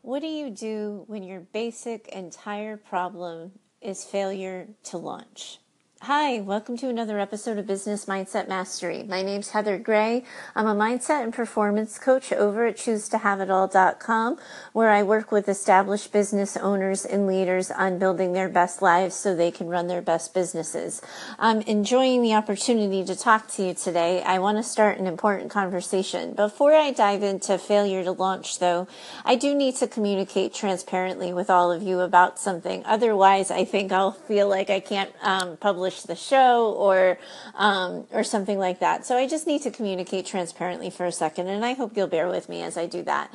What do you do when your basic entire problem is failure to launch? Hi, welcome to another episode of Business Mindset Mastery. My name's Heather Gray. I'm a mindset and performance coach over at ChooseToHaveItAll.com, where I work with established business owners and leaders on building their best lives so they can run their best businesses. I'm enjoying the opportunity to talk to you today. I want to start an important conversation. Before I dive into failure to launch, though, I do need to communicate transparently with all of you about something. Otherwise, I think I'll feel like I can't publish the show or something like that. So I just need to communicate transparently for a second, and I hope you'll bear with me as I do that.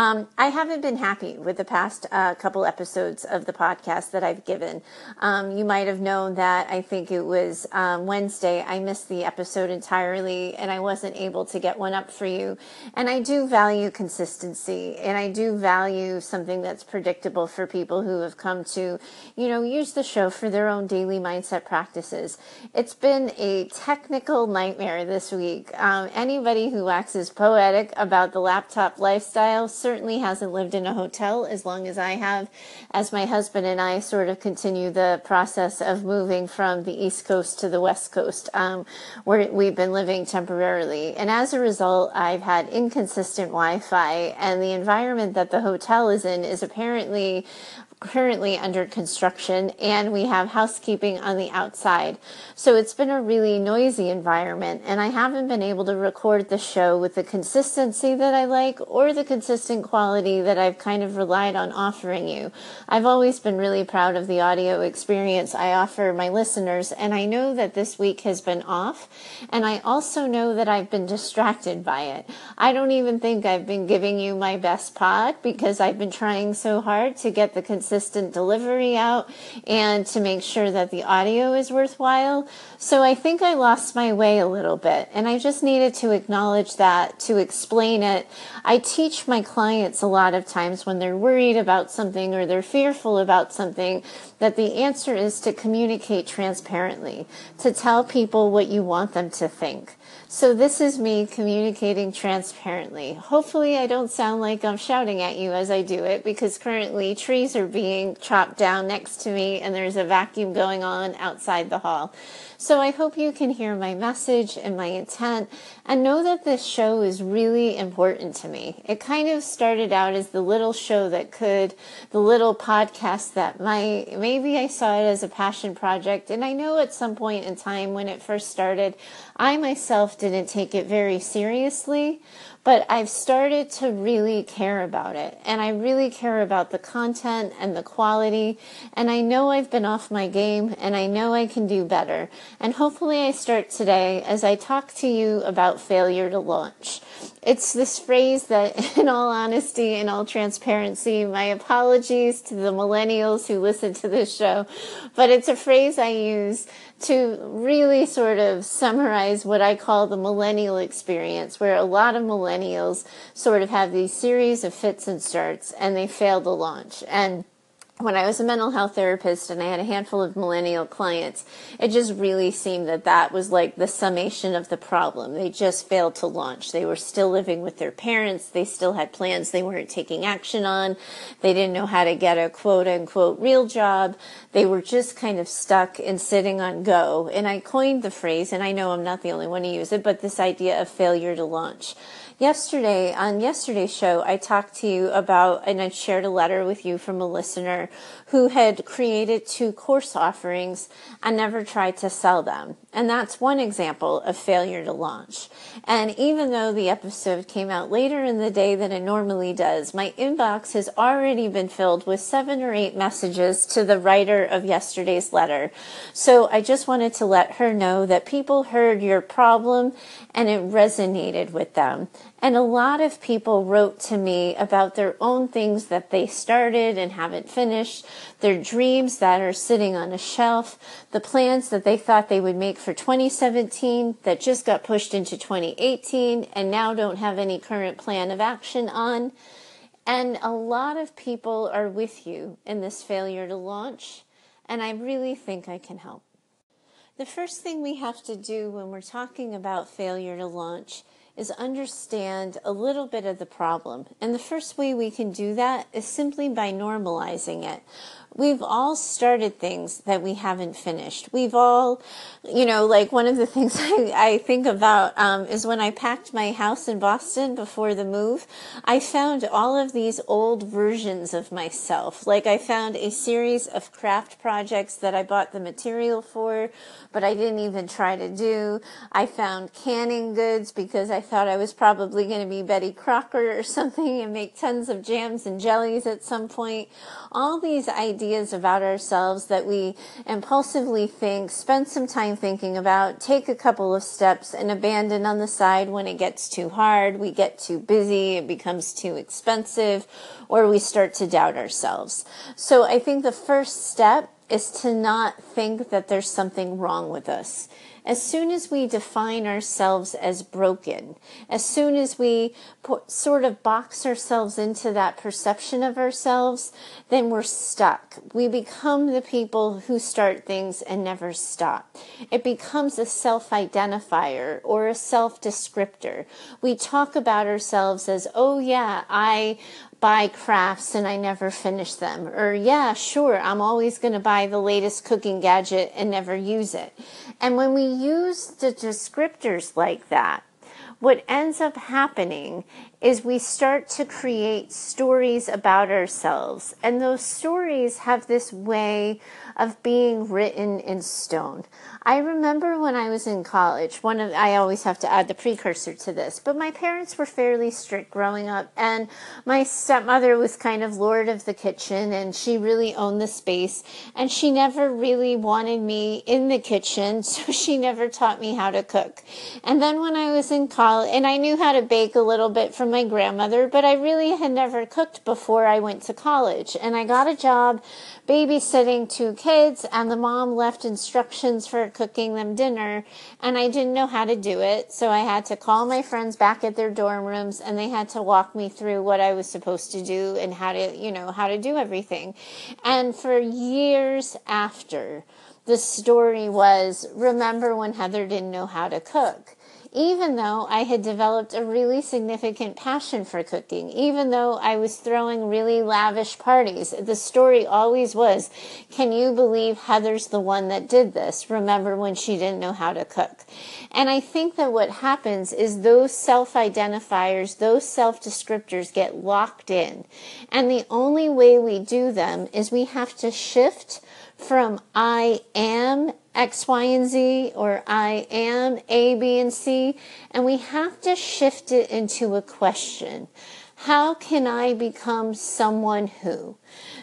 I haven't been happy with the past couple episodes of the podcast that I've given. You might have known that I think it was Wednesday. I missed the episode entirely, and I wasn't able to get one up for you. And I do value consistency, and I do value something that's predictable for people who have come to, use the show for their own daily mindset practices. It's been a technical nightmare this week. Anybody who waxes poetic about the laptop lifestyle certainly hasn't lived in a hotel as long as I have, as my husband and I sort of continue the process of moving from the East Coast to the West Coast, where we've been living temporarily. And as a result, I've had inconsistent Wi-Fi, and the environment that the hotel is in is apparently currently under construction, and we have housekeeping on the outside. So it's been a really noisy environment, and I haven't been able to record the show with the consistency that I like or the consistent quality that I've kind of relied on offering you. I've always been really proud of the audio experience I offer my listeners, and I know that this week has been off, and I also know that I've been distracted by it. I don't even think I've been giving you my best pod because I've been trying so hard to get the consistent delivery out and to make sure that the audio is worthwhile. So I think I lost my way a little bit, and I just needed to acknowledge that, to explain it. I teach my clients a lot of times when they're worried about something or they're fearful about something, that the answer is to communicate transparently, to tell people what you want them to think. So this is me communicating transparently. Hopefully I don't sound like I'm shouting at you as I do it, because currently trees are being chopped down next to me and there's a vacuum going on outside the hall. So I hope you can hear my message and my intent, and know that this show is really important to me. It kind of started out as the little show the little podcast that maybe I saw it as a passion project. And I know at some point in time when it first started, I myself didn't take it very seriously, but I've started to really care about it, and I really care about the content and the quality, and I know I've been off my game, and I know I can do better, and hopefully I start today as I talk to you about failure to launch. It's this phrase that, in all honesty, in all transparency, my apologies to the millennials who listen to this show, but it's a phrase I use to really sort of summarize what I call the millennial experience, where a lot of millennials sort of have these series of fits and starts and they fail to launch. And when I was a mental health therapist and I had a handful of millennial clients, it just really seemed that was like the summation of the problem. They just failed to launch. They were still living with their parents. They still had plans they weren't taking action on. They didn't know how to get a quote unquote real job. They were just kind of stuck in sitting on go. And I coined the phrase, and I know I'm not the only one to use it, but this idea of failure to launch. On yesterday's show, I talked to you about, and I shared a letter with you from a listener who had created 2 course offerings and never tried to sell them. And that's one example of failure to launch. And even though the episode came out later in the day than it normally does, my inbox has already been filled with 7 or 8 messages to the writer of yesterday's letter. So I just wanted to let her know that people heard your problem and it resonated with them. And a lot of people wrote to me about their own things that they started and haven't finished, their dreams that are sitting on a shelf, the plans that they thought they would make for 2017 that just got pushed into 2018 and now don't have any current plan of action on. And a lot of people are with you in this failure to launch, and I really think I can help. The first thing we have to do when we're talking about failure to launch is understand a little bit of the problem. And the first way we can do that is simply by normalizing it. We've all started things that we haven't finished. We've all, like one of the things I think about is when I packed my house in Boston before the move, I found all of these old versions of myself. Like I found a series of craft projects that I bought the material for, but I didn't even try to do. I found canning goods because I thought I was probably going to be Betty Crocker or something and make tons of jams and jellies at some point. All these ideas about ourselves that we impulsively think, spend some time thinking about, take a couple of steps and abandon on the side when it gets too hard, we get too busy, it becomes too expensive, or we start to doubt ourselves. So I think the first step is to not think that there's something wrong with us. As soon as we define ourselves as broken, as soon as we sort of box ourselves into that perception of ourselves, then we're stuck. We become the people who start things and never stop. It becomes a self-identifier or a self-descriptor. We talk about ourselves as, oh yeah, I buy crafts and I never finish them. Or yeah, sure, I'm always going to buy the latest cooking gadget and never use it. And when we use the descriptors like that, what ends up happening is we start to create stories about ourselves. And those stories have this way of being written in stone. I remember when I was in college, I always have to add the precursor to this, but my parents were fairly strict growing up, and my stepmother was kind of lord of the kitchen, and she really owned the space, and she never really wanted me in the kitchen, so she never taught me how to cook. And then when I was in college, and I knew how to bake a little bit from my grandmother, but I really had never cooked before I went to college, and I got a job babysitting 2 kids, and the mom left instructions for cooking them dinner, and I didn't know how to do it, so I had to call my friends back at their dorm rooms, and they had to walk me through what I was supposed to do and how to do everything. And for years after, the story was, remember when Heather didn't know how to cook? Even though I had developed a really significant passion for cooking, even though I was throwing really lavish parties, the story always was, can you believe Heather's the one that did this? Remember when she didn't know how to cook? And I think that what happens is those self-identifiers, those self-descriptors get locked in. And the only way we do them is we have to shift from I am X, Y, and Z, or I am A, B, and C, and we have to shift it into a question. How can I become someone who?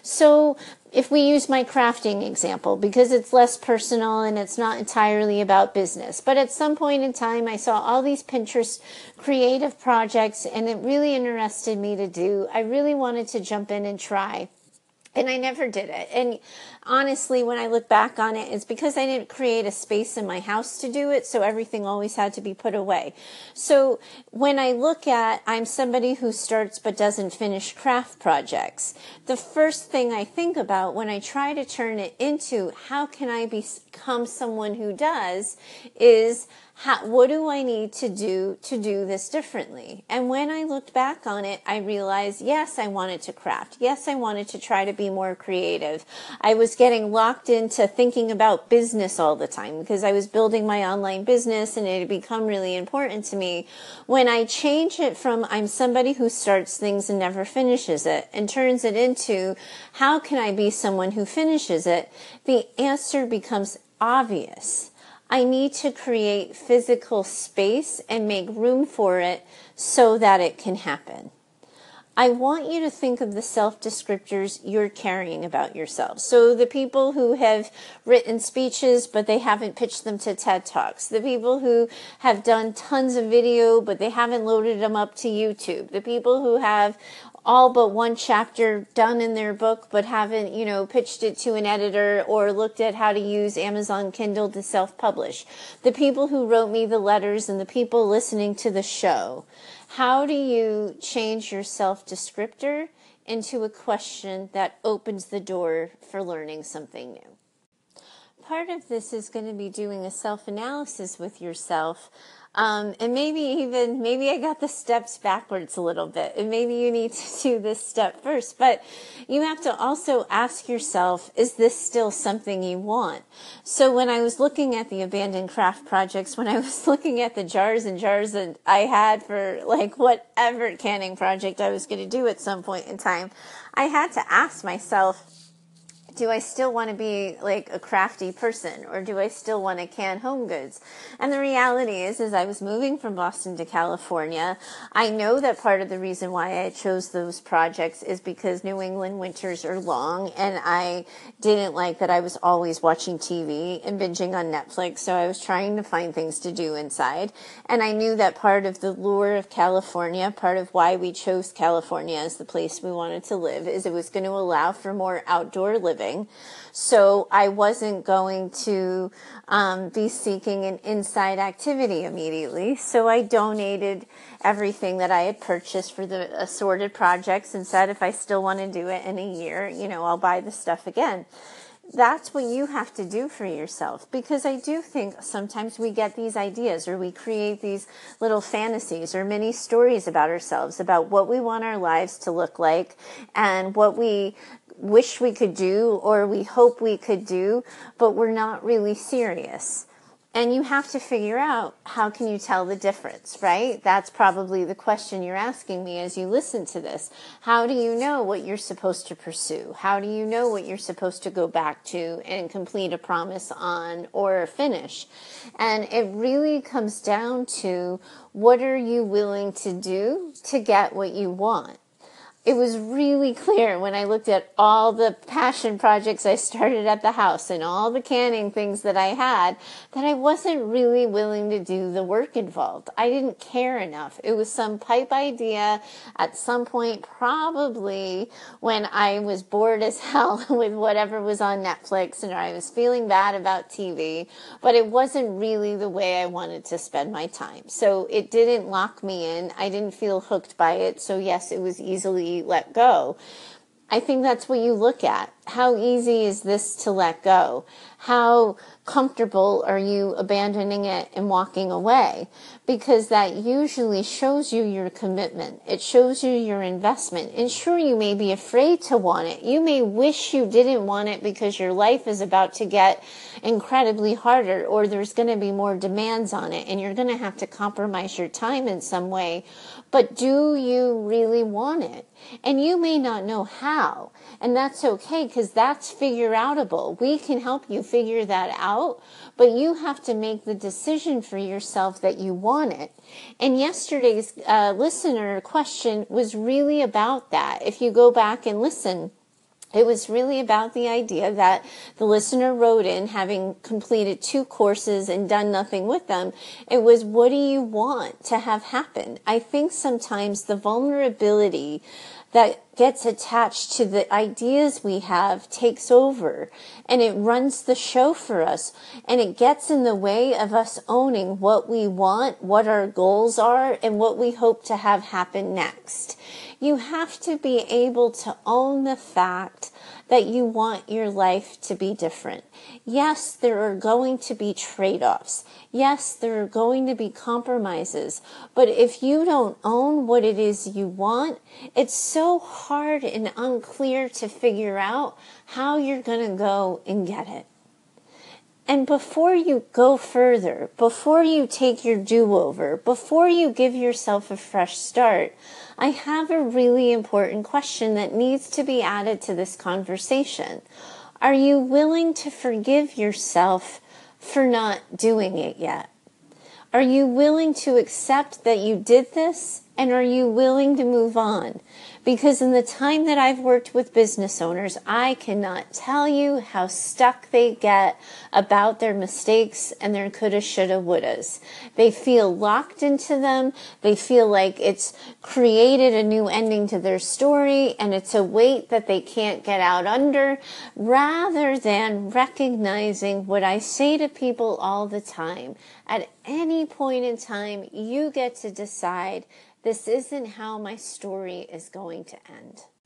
So if we use my crafting example, because it's less personal and it's not entirely about business, but at some point in time, I saw all these Pinterest creative projects, and it really interested me to do. I really wanted to jump in and try. And I never did it. And honestly, when I look back on it, it's because I didn't create a space in my house to do it, so everything always had to be put away. So when I look at, I'm somebody who starts but doesn't finish craft projects, the first thing I think about when I try to turn it into how can I become someone who does is, what do I need to do this differently? And when I looked back on it, I realized, yes, I wanted to craft. Yes, I wanted to try to be more creative. I was getting locked into thinking about business all the time because I was building my online business and it had become really important to me. When I change it from I'm somebody who starts things and never finishes it and turns it into how can I be someone who finishes it, the answer becomes obvious. I need to create physical space and make room for it so that it can happen. I want you to think of the self-descriptors you're carrying about yourself. So the people who have written speeches, but they haven't pitched them to TED Talks. The people who have done tons of video, but they haven't loaded them up to YouTube. The people who have all but one chapter done in their book, but haven't, pitched it to an editor or looked at how to use Amazon Kindle to self-publish. The people who wrote me the letters and the people listening to the show. How do you change your self-descriptor into a question that opens the door for learning something new? Part of this is going to be doing a self-analysis with yourself And maybe I got the steps backwards a little bit, and maybe you need to do this step first, but you have to also ask yourself, is this still something you want? So when I was looking at the abandoned craft projects, when I was looking at the jars and jars that I had for like whatever canning project I was going to do at some point in time, I had to ask myself, do I still want to be like a crafty person, or do I still want to can home goods? And the reality is I was moving from Boston to California. I know that part of the reason why I chose those projects is because New England winters are long, and I didn't like that I was always watching TV and binging on Netflix. So I was trying to find things to do inside. And I knew that part of the lure of California, part of why we chose California as the place we wanted to live, is it was going to allow for more outdoor living. So I wasn't going to be seeking an inside activity immediately. So I donated everything that I had purchased for the assorted projects and said, if I still want to do it in a year, I'll buy the stuff again. That's what you have to do for yourself, because I do think sometimes we get these ideas, or we create these little fantasies or mini stories about ourselves, about what we want our lives to look like and what we wish we could do or we hope we could do, but we're not really serious. And you have to figure out, how can you tell the difference, right? That's probably the question you're asking me as you listen to this. How do you know what you're supposed to pursue? How do you know what you're supposed to go back to and complete a promise on or finish? And it really comes down to, what are you willing to do to get what you want? It was really clear when I looked at all the passion projects I started at the house and all the canning things that I had, that I wasn't really willing to do the work involved. I didn't care enough. It was some pipe idea at some point, probably when I was bored as hell with whatever was on Netflix and I was feeling bad about TV, but it wasn't really the way I wanted to spend my time. So it didn't lock me in. I didn't feel hooked by it. So yes, it was easily let go. I think that's what you look at. How easy is this to let go? How comfortable are you abandoning it and walking away? Because that usually shows you your commitment. It shows you your investment. And sure, you may be afraid to want it. You may wish you didn't want it because your life is about to get incredibly harder, or there's going to be more demands on it and you're going to have to compromise your time in some way. But do you really want it? And you may not know how. And that's okay, because that's figure outable. We can help you figure that out, but you have to make the decision for yourself that you want it. And yesterday's listener question was really about that. If you go back and listen, it was really about the idea that the listener wrote in, having completed 2 courses and done nothing with them. It was, what do you want to have happen? I think sometimes the vulnerability that gets attached to the ideas we have takes over, and it runs the show for us, and it gets in the way of us owning what we want, what our goals are, and what we hope to have happen next. You have to be able to own the fact that you want your life to be different. Yes, there are going to be trade-offs. Yes, there are going to be compromises. But if you don't own what it is you want, it's so hard and unclear to figure out how you're going to go and get it. And before you go further, before you take your do-over, before you give yourself a fresh start, I have a really important question that needs to be added to this conversation. Are you willing to forgive yourself for not doing it yet? Are you willing to accept that you did this? And are you willing to move on? Because in the time that I've worked with business owners, I cannot tell you how stuck they get about their mistakes and their coulda, shoulda, wouldas. They feel locked into them. They feel like it's created a new ending to their story, and it's a weight that they can't get out under, rather than recognizing what I say to people all the time. At any point in time, you get to decide, this isn't how my story is going to end.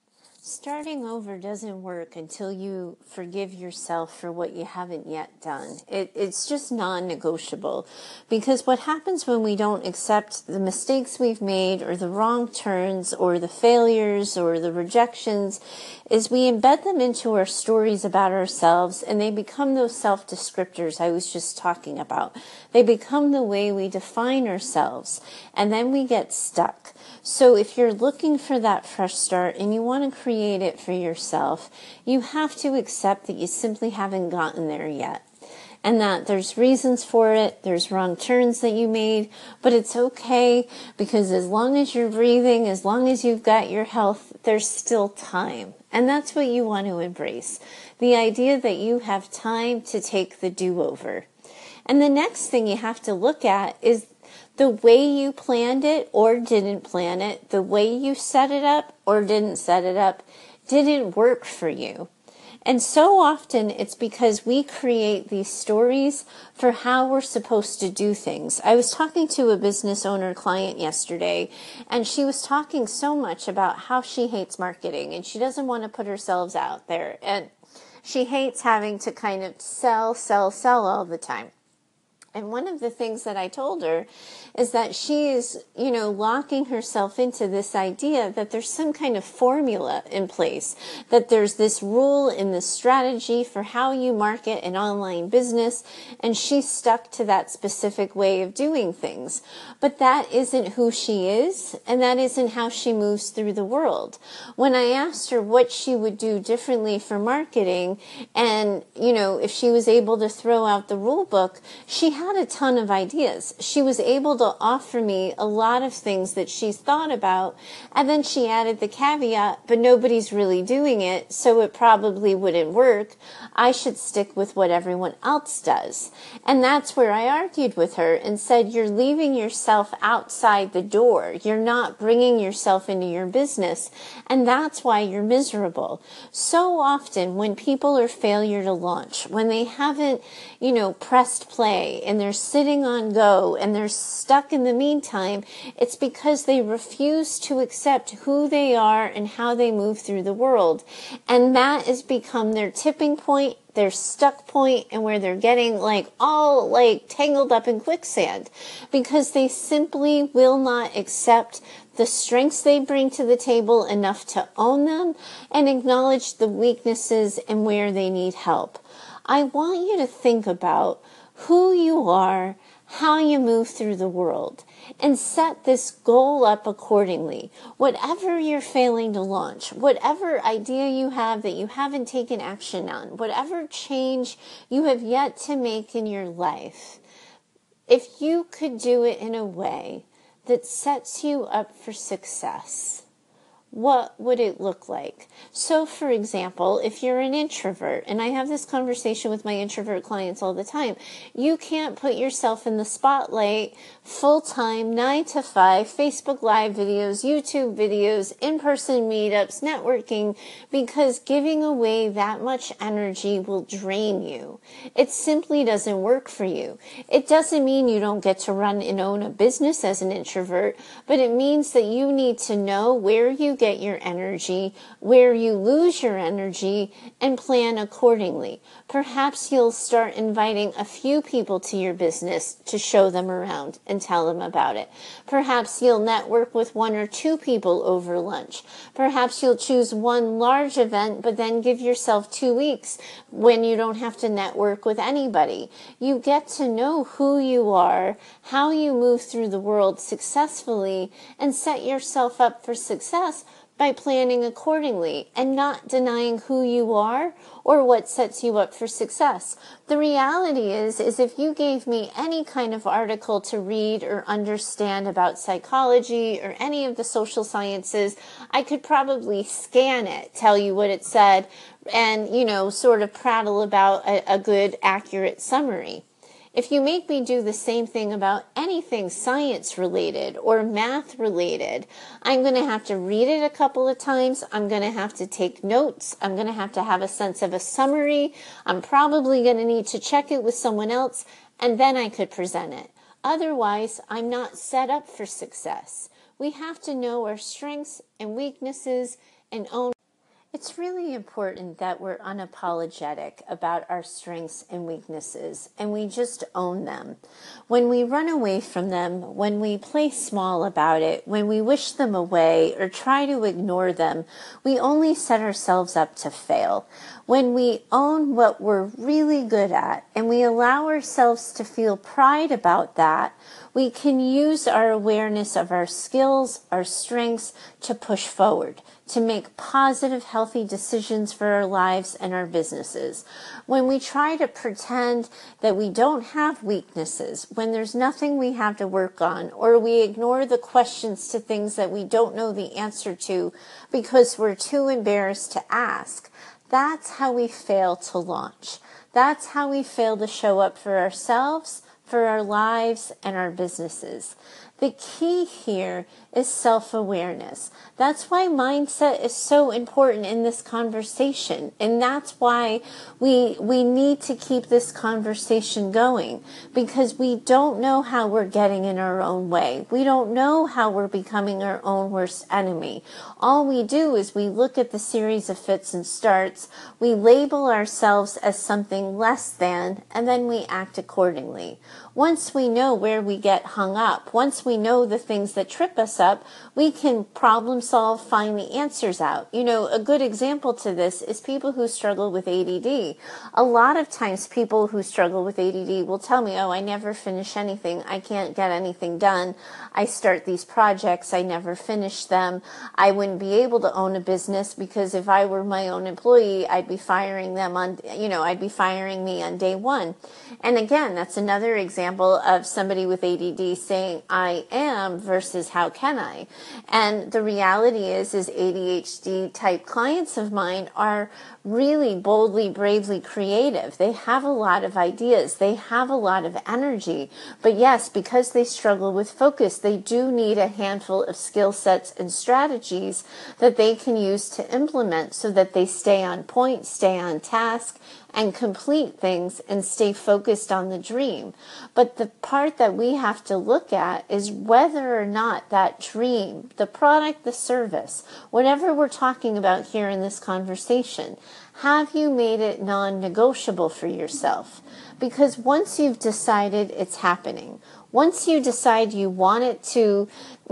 Starting over doesn't work until you forgive yourself for what you haven't yet done. It's just non-negotiable, because what happens when we don't accept the mistakes we've made or the wrong turns or the failures or the rejections is we embed them into our stories about ourselves, and they become those self-descriptors I was just talking about. They become the way we define ourselves, and then we get stuck. So if you're looking for that fresh start and you want to create it for yourself, you have to accept that you simply haven't gotten there yet. And that there's reasons for it, there's wrong turns that you made, but it's okay, because as long as you're breathing, as long as you've got your health, there's still time. And that's what you want to embrace. The idea that you have time to take the do-over. And the next thing you have to look at is the way you planned it or didn't plan it, the way you set it up or didn't set it up, didn't work for you. And so often it's because we create these stories for how we're supposed to do things. I was talking to a business owner client yesterday, and she was talking so much about how she hates marketing and she doesn't want to put herself out there. And she hates having to kind of sell all the time. And one of the things that I told her is that she is, locking herself into this idea that there's some kind of formula in place, that there's this rule in this strategy for how you market an online business, and she's stuck to that specific way of doing things. But that isn't who she is, and that isn't how she moves through the world. When I asked her what she would do differently for marketing, and, if she was able to throw out the rule book, she had a ton of ideas. She was able to offer me a lot of things that she's thought about, and then she added the caveat, but nobody's really doing it, so it probably wouldn't work. I should stick with what everyone else does. And that's where I argued with her and said, you're leaving yourself outside the door. You're not bringing yourself into your business, and that's why you're miserable. So often when people are failure to launch, when they haven't, pressed play, and they're sitting on go and they're stuck in the meantime, it's because they refuse to accept who they are and how they move through the world. And that has become their tipping point, their stuck point, and where they're getting all tangled up in quicksand, because they simply will not accept the strengths they bring to the table enough to own them and acknowledge the weaknesses and where they need help. I want you to think about who you are, how you move through the world, and set this goal up accordingly. Whatever you're failing to launch, whatever idea you have that you haven't taken action on, whatever change you have yet to make in your life, if you could do it in a way that sets you up for success, what would it look like? So, for example, if you're an introvert, and I have this conversation with my introvert clients all the time, you can't put yourself in the spotlight full-time, 9 to 5, Facebook Live videos, YouTube videos, in-person meetups, networking, because giving away that much energy will drain you. It simply doesn't work for you. It doesn't mean you don't get to run and own a business as an introvert, but it means that you need to know where you get your energy, where you lose your energy, and plan accordingly. Perhaps you'll start inviting a few people to your business to show them around and tell them about it. Perhaps you'll network with 1 or 2 people over lunch. Perhaps you'll choose one large event, but then give yourself 2 weeks when you don't have to network with anybody. You get to know who you are, how you move through the world successfully, and set yourself up for success by planning accordingly and not denying who you are or what sets you up for success. The reality is if you gave me any kind of article to read or understand about psychology or any of the social sciences, I could probably scan it, tell you what it said, and, sort of prattle about a good, accurate summary. If you make me do the same thing about anything science related or math related, I'm going to have to read it a couple of times. I'm going to have to take notes. I'm going to have a sense of a summary. I'm probably going to need to check it with someone else, and then I could present it. Otherwise, I'm not set up for success. We have to know our strengths and weaknesses and own. It's really important that we're unapologetic about our strengths and weaknesses, and we just own them. When we run away from them, when we play small about it, when we wish them away or try to ignore them, we only set ourselves up to fail. When we own what we're really good at and we allow ourselves to feel pride about that, we can use our awareness of our skills, our strengths to push forward, to make positive, healthy decisions for our lives and our businesses. When we try to pretend that we don't have weaknesses, when there's nothing we have to work on, or we ignore the questions to things that we don't know the answer to because we're too embarrassed to ask, that's how we fail to launch. That's how we fail to show up for ourselves, for our lives, and our businesses. The key here is self-awareness. That's why mindset is so important in this conversation. And that's why we need to keep this conversation going, because we don't know how we're getting in our own way. We don't know how we're becoming our own worst enemy. All we do is we look at the series of fits and starts, we label ourselves as something less than, and then we act accordingly. Once we know where we get hung up, once we know the things that trip us up, we can problem solve, find the answers out. You know, a good example to this is people who struggle with ADD. A lot of times people who struggle with ADD will tell me, oh, I never finish anything. I can't get anything done. I start these projects. I never finish them. I wouldn't be able to own a business because if I were my own employee, I'd be firing them on, I'd be firing me on day one. And again, that's another example of somebody with ADD saying, I am versus how can I? And the reality is ADHD type clients of mine are really boldly, bravely creative. They have a lot of ideas. They have a lot of energy. But yes, because they struggle with focus, they do need a handful of skill sets and strategies that they can use to implement so that they stay on point, stay on task, and complete things and stay focused on the dream. But the part that we have to look at is whether or not that dream, the product, the service, whatever we're talking about here in this conversation, have you made it non-negotiable for yourself? Because once you've decided it's happening, once you decide you want it to,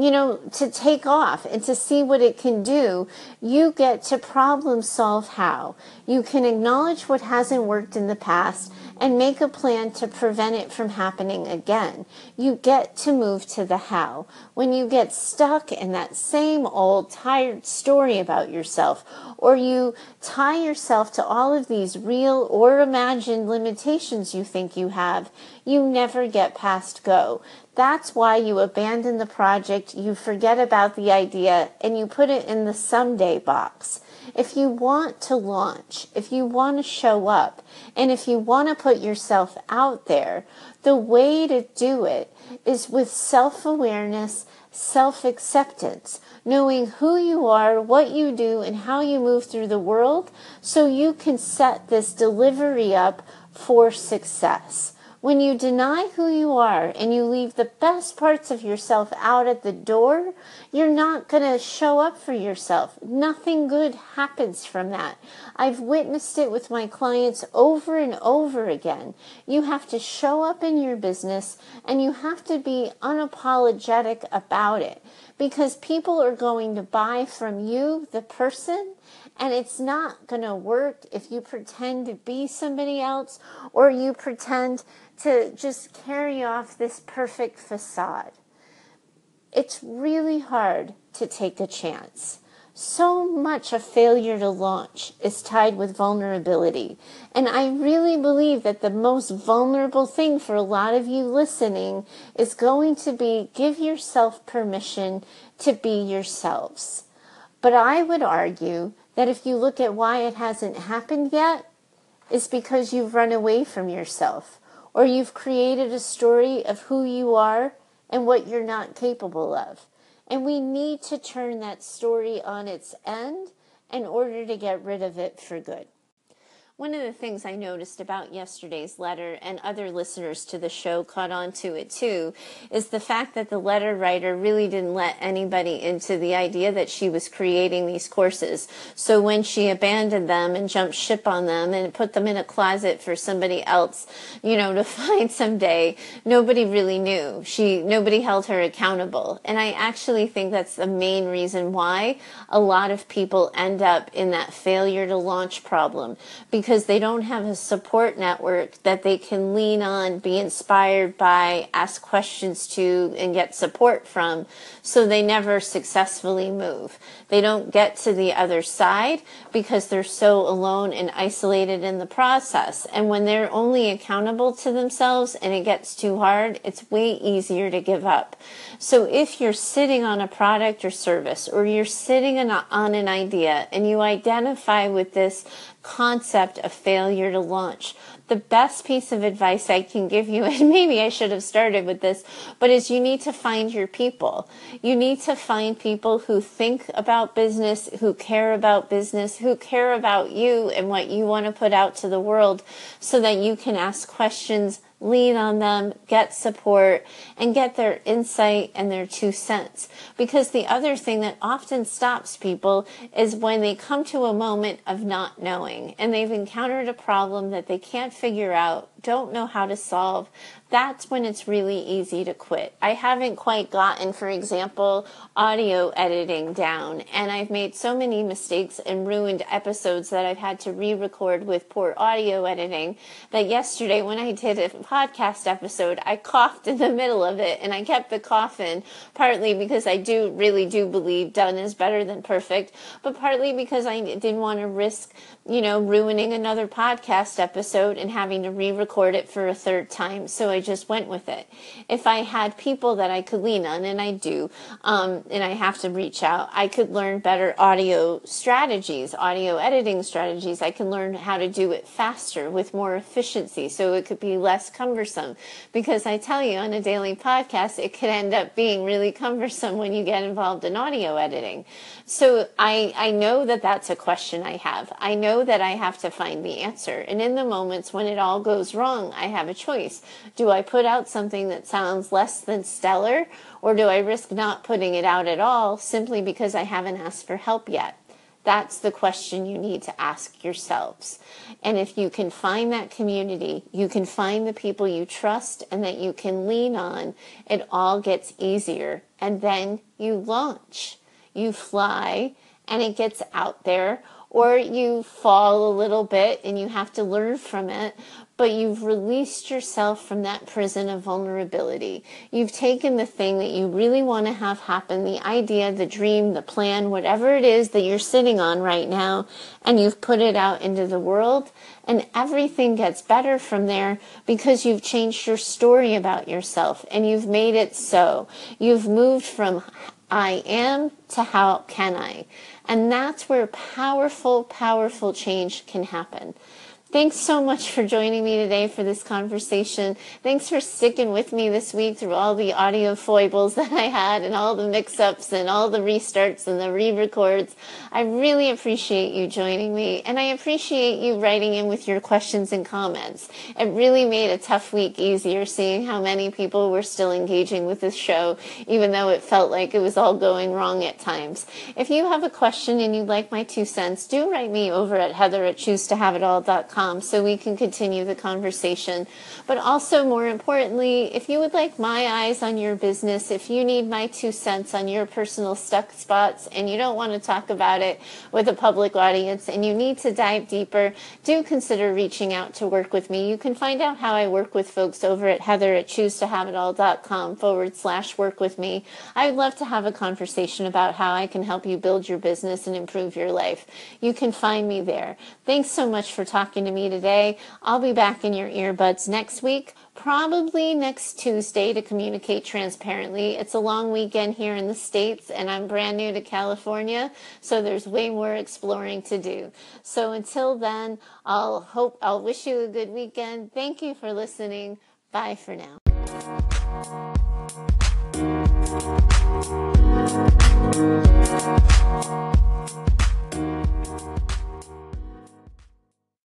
to take off and to see what it can do, you get to problem solve how. You can acknowledge what hasn't worked in the past and make a plan to prevent it from happening again. You get to move to the how. When you get stuck in that same old tired story about yourself, or you tie yourself to all of these real or imagined limitations you think you have, you never get past go. That's why you abandon the project, you forget about the idea, and you put it in the someday box. If you want to launch, if you want to show up, and if you want to put yourself out there, the way to do it is with self-awareness, self-acceptance, knowing who you are, what you do, and how you move through the world so you can set this delivery up for success. When you deny who you are and you leave the best parts of yourself out at the door, you're not going to show up for yourself. Nothing good happens from that. I've witnessed it with my clients over and over again. You have to show up in your business and you have to be unapologetic about it, because people are going to buy from you, the person, and it's not going to work if you pretend to be somebody else or you pretend to just carry off this perfect facade. It's really hard to take a chance. So much of failure to launch is tied with vulnerability. And I really believe that the most vulnerable thing for a lot of you listening is going to be give yourself permission to be yourselves. But I would argue that if you look at why it hasn't happened yet, it's because you've run away from yourself, or you've created a story of who you are and what you're not capable of. And we need to turn that story on its end in order to get rid of it for good. One of the things I noticed about yesterday's letter, and other listeners to the show caught on to it too, is the fact that the letter writer really didn't let anybody into the idea that she was creating these courses. So when she abandoned them and jumped ship on them and put them in a closet for somebody else, to find someday, nobody really knew. Nobody held her accountable. And I actually think that's the main reason why a lot of people end up in that failure to launch problem, because they don't have a support network that they can lean on, be inspired by, ask questions to, and get support from, so they never successfully move. They don't get to the other side because they're so alone and isolated in the process. And when they're only accountable to themselves and it gets too hard, it's way easier to give up. So if you're sitting on a product or service, or you're sitting on an idea and you identify with this concept of failure to launch, the best piece of advice I can give you, and maybe I should have started with this, but is you need to find your people. You need to find people who think about business, who care about business, who care about you and what you want to put out to the world, so that you can ask questions, lean on them, get support, and get their insight and their 2 cents. Because the other thing that often stops people is when they come to a moment of not knowing and they've encountered a problem that they can't figure out, don't know how to solve. That's when it's really easy to quit. I haven't quite gotten, for example, audio editing down, and I've made so many mistakes and ruined episodes that I've had to re-record with poor audio editing, that yesterday when I did a podcast episode, I coughed in the middle of it, and I kept the cough in, partly because I really do believe done is better than perfect, but partly because I didn't want to risk, ruining another podcast episode and having to re-record it for a third time. So I just went with it. If I had people that I could lean on, and I do, and I have to reach out, I could learn better audio strategies, audio editing strategies. I can learn how to do it faster with more efficiency, so it could be less cumbersome. Because I tell you, on a daily podcast, it could end up being really cumbersome when you get involved in audio editing. So I know that that's a question I have. I know that I have to find the answer. And in the moments when it all goes wrong, I have a choice. Do I put out something that sounds less than stellar, or do I risk not putting it out at all simply because I haven't asked for help yet? That's the question you need to ask yourselves. And if you can find that community, you can find the people you trust and that you can lean on, it all gets easier. And then you launch. You fly and it gets out there, or you fall a little bit and you have to learn from it, but you've released yourself from that prison of vulnerability. You've taken the thing that you really want to have happen, the idea, the dream, the plan, whatever it is that you're sitting on right now, and you've put it out into the world, and everything gets better from there because you've changed your story about yourself and you've made it so. You've moved from I am to how can I? And that's where powerful, powerful change can happen. Thanks so much for joining me today for this conversation. Thanks for sticking with me this week through all the audio foibles that I had and all the mix-ups and all the restarts and the re-records. I really appreciate you joining me, and I appreciate you writing in with your questions and comments. It really made a tough week easier seeing how many people were still engaging with this show, even though it felt like it was all going wrong at times. If you have a question and you'd like my 2 cents, do write me over at heather@choosetohaveitall.com so we can continue the conversation. But also, more importantly, if you would like my eyes on your business, if you need my 2 cents on your personal stuck spots and you don't want to talk about it with a public audience and you need to dive deeper, do consider reaching out to work with me. You can find out how I work with folks over at heather@choosetohaveitall.com/work with me. I would love to have a conversation about how I can help you build your business and improve your life. You can find me there. Thanks so much for talking to me today. I'll be back in your earbuds next week, probably next Tuesday, to communicate transparently. It's a long weekend here in the States, and I'm brand new to California, so there's way more exploring to do. So until then, I'll wish you a good weekend. Thank you for listening. Bye for now.